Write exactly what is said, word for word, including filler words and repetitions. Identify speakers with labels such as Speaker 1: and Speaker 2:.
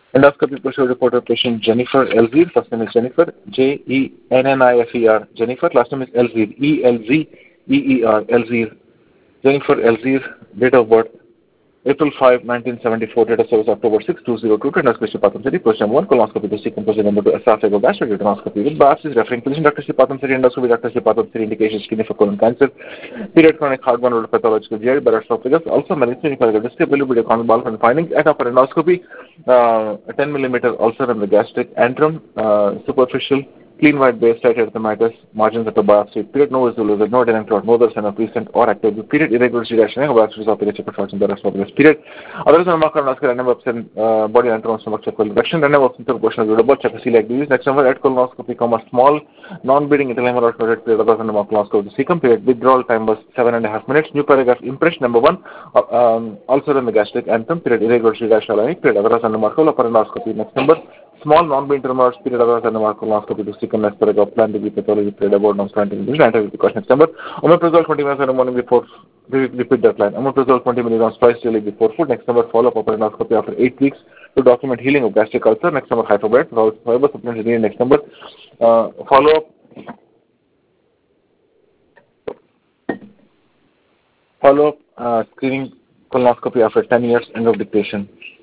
Speaker 1: Endoscopy procedure reported patient Jennifer Elzir. First name is Jennifer, J E N N I F E R. Jennifer. Last name is Elzir, E L Z E E R. Elzir. Jennifer Elzir. Date of birth April fifth, nineteen seventy-four, date of service October sixth, two thousand two, endoscopy Patham City, position number one, colonoscopy to secant, position number two, esophagogastric retinoscopy with biopsies, referring physician Doctor C. Patham City, endoscopy Doctor C. Patham City, indications kidney for colon cancer, period chronic heartburn or pathological G I, barosophagus, also medicine, clinical disability, video conbal and findings, at upper endoscopy, uh, ten millimeter ulcer in the gastric antrum, uh, superficial, clean white base, tight erythematous, margins of the biopsy, period, no visible lizard, no adherent clot, no other sign of recent or active, period, irregular irritation, biopsies of the chipper shots in the rest of the period. Other than marker and random absent body antrum stomach check direction, random absent question of double check celiac disease. Next number at colonoscopy, comma small, non-bleeding intraluminal or period, period, other than the colonoscopy, the secant period, withdrawal time was seven and a half minutes. New paragraph impression number one, uh, um, ulcer in the gastric antrum, period, irregular irritation, period, other than the marker, upper endoscopy. Next number, small non-bleeding tumors, period, other than the marker, colonoscopy to secant, next paragraph, plan to be pathology, period, about non-scientific disease, enter with the question. Next number, omeprazole twenty minutes in the morning before. Repeat that line. Omeprazole twenty milligrams twice daily before food. Next number, follow-up upper endoscopy after eight weeks to document healing of gastric ulcer. Next number, hyperbaric, fiber supplements needed. Next number, uh, follow-up follow-up uh, screening colonoscopy after ten years, end of dictation.